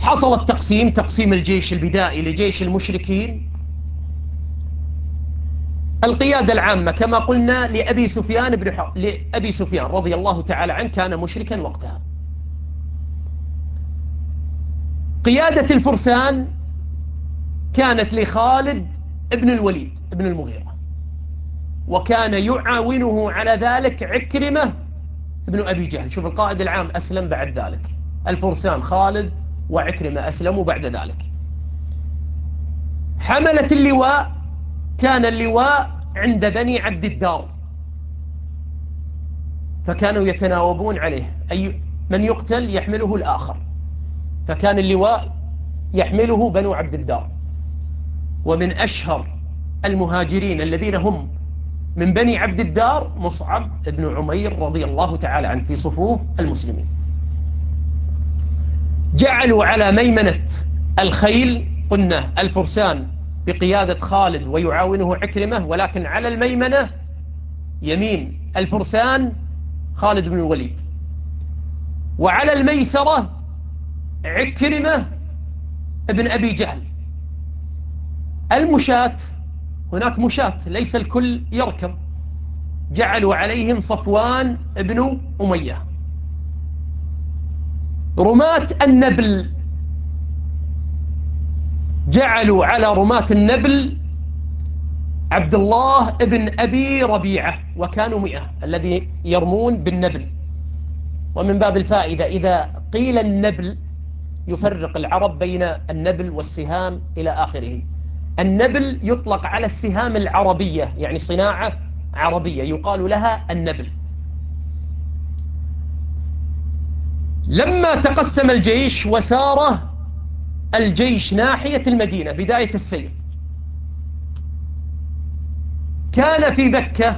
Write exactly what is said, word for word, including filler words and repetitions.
حصل التقسيم، تقسيم الجيش البدائي لجيش المشركين. القيادة العامة كما قلنا لأبي سفيان بن ح... لأبي سفيان رضي الله تعالى عنه، كان مشركا وقتها. قيادة الفرسان كانت لخالد بن الوليد بن المغيرة، وكان يعاونه على ذلك عكرمة بن أبي جهل. شوف، القائد العام أسلم بعد ذلك، الفرسان خالد وعكرمة أسلموا بعد ذلك. حملة اللواء كان اللواء عند بني عبد الدار، فكانوا يتناوبون عليه، أي من يقتل يحمله الآخر، فكان اللواء يحمله بنو عبد الدار. ومن أشهر المهاجرين الذين هم من بني عبد الدار مصعب بن عمير رضي الله تعالى عنه في صفوف المسلمين. جعلوا على ميمنة الخيل، قلنا الفرسان بقيادة خالد ويعاونه عكرمة، ولكن على الميمنة يمين الفرسان خالد بن الوليد، وعلى الميسرة عكرمة ابن أبي جهل. المشاة، هناك مشاة ليس الكل يركب، جعلوا عليهم صفوان ابن أمية. رماة النبل، جعلوا على رماة النبل عبد الله ابن أبي ربيعة، وكانوا مئة الذي يرمون بالنبل. ومن باب الفائدة، إذا قيل النبل يفرق العرب بين النبل والسهام إلى آخره. النبل يطلق على السهام العربية، يعني صناعة عربية يقال لها النبل. لما تقسم الجيش وسار الجيش ناحية المدينة بداية السير، كان في مكة